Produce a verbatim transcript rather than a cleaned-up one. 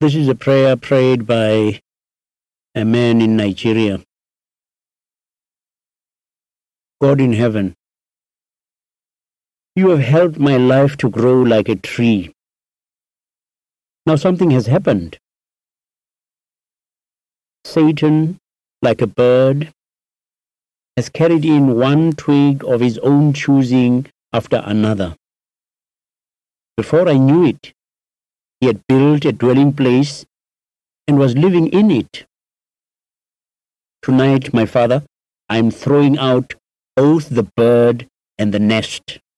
This is a prayer prayed by a man in Nigeria. God in heaven, you have helped my life to grow like a tree. Now something has happened. Satan, like a bird, has carried in one twig of his own choosing after another. Before I knew it, he had built a dwelling place and was living in it. Tonight, my Father, I am throwing out both the bird and the nest.